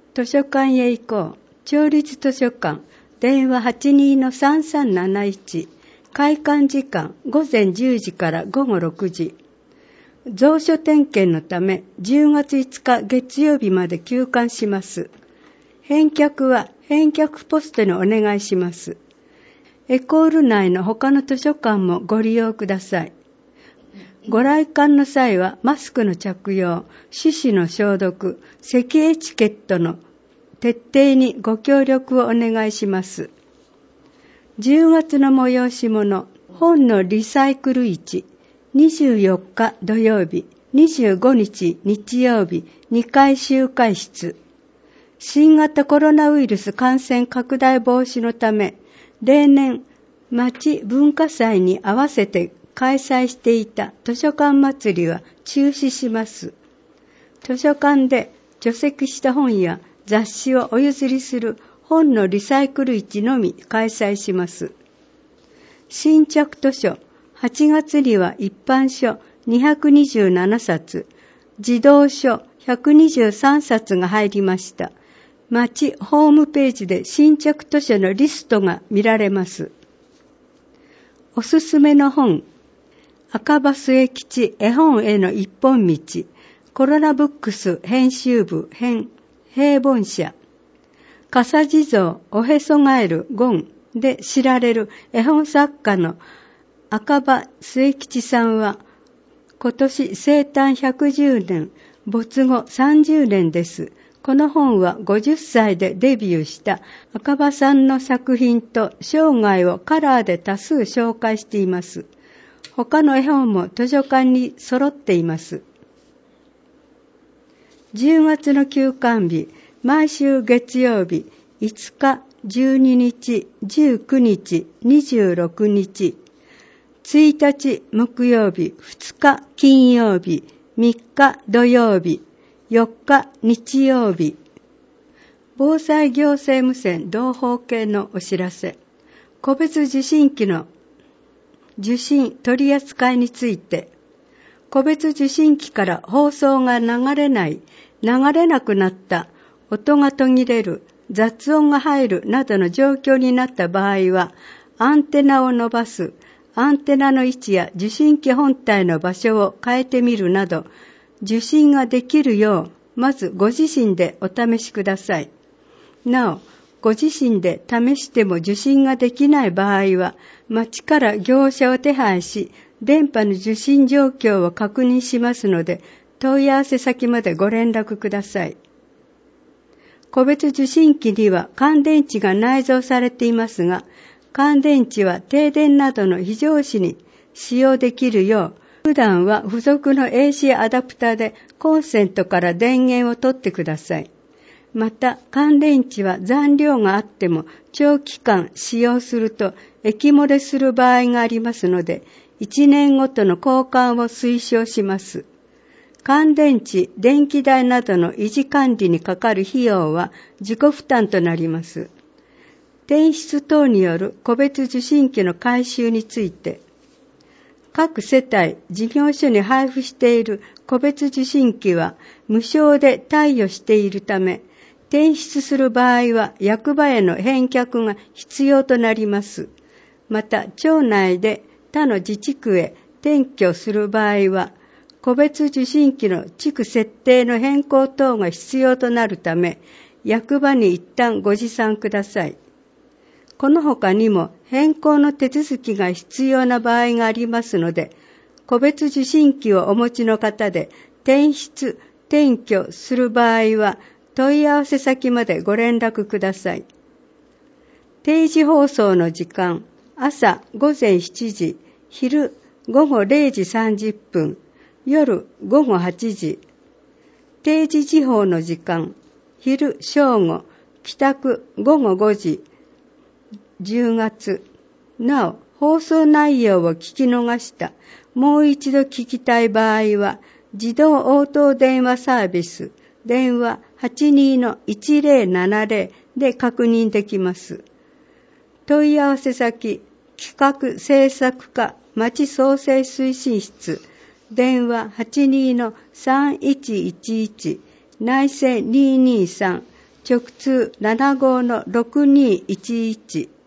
図書館へ行こう。町立図書館。電話 82-3371。開館時間午前10時から午後6時。蔵書点検のため10月5日月曜日まで休館します。返却は返却ポストにお願いします。エコール内の他の図書館もご利用ください。ご来館の際はマスクの着用、手指の消毒、席エチケットの徹底にご協力をお願いします。10月の催し物、本のリサイクル市、24日土曜日、25日日曜日、2回集会室。新型コロナウイルス感染拡大防止のため、例年、町文化祭に合わせて開催していた図書館祭りは中止します。図書館で除籍した本や雑誌をお譲りする本のリサイクル市のみ開催します。新着図書、8月には一般書227冊、児童書123冊が入りました。町ホームページで新着図書のリストが見られます。おすすめの本、赤羽末吉絵本への一本道、コロナブックス編集部編、平凡社、笠地蔵おへそガエルゴンで知られる絵本作家の赤羽末吉さんは、今年生誕110年、没後30年です。この本は50歳でデビューした赤羽さんの作品と生涯をカラーで多数紹介しています。他の絵本も図書館に揃っています。10月の休館日、毎週月曜日、5日、12日、19日、26日、1日木曜日、2日金曜日、3日土曜日、4日日曜日。防災行政無線同胞系のお知らせ。個別受信機の受信取り扱いについて、個別受信機から放送が流れなくなった、音が途切れる、雑音が入るなどの状況になった場合は、アンテナを伸ばす、アンテナの位置や受信機本体の場所を変えてみるなど、受信ができるよう、まずご自身でお試しください。なお、ご自身で試しても受信ができない場合は、町から業者を手配し、電波の受信状況を確認しますので、問い合わせ先までご連絡ください。個別受信機には乾電池が内蔵されていますが、乾電池は停電などの非常時に使用できるよう、普段は付属の AC アダプターでコンセントから電源を取ってください。また、乾電池は残量があっても長期間使用すると液漏れする場合がありますので、1年ごとの交換を推奨します。乾電池、電気代などの維持管理にかかる費用は自己負担となります。転出等による個別受信機の回収について、各世帯、事業所に配布している個別受信機は無償で貸与しているため、転出する場合は役場への返却が必要となります。また、町内で他の自治区へ転居する場合は、個別受信機の地区設定の変更等が必要となるため、役場に一旦ご持参ください。この他にも変更の手続きが必要な場合がありますので、個別受信機をお持ちの方で転出・転居する場合は問い合わせ先までご連絡ください。定時放送の時間、朝午前7時、昼午後0時30分、夜午後8時。定時時報の時間、昼正午、帰宅午後5時。10月。なお、放送内容を聞き逃した、もう一度聞きたい場合は、自動応答電話サービス、電話 82-1070 で確認できます。問い合わせ先、企画制作課町創生推進室、電話 82-3111、内線223、 直通75-6211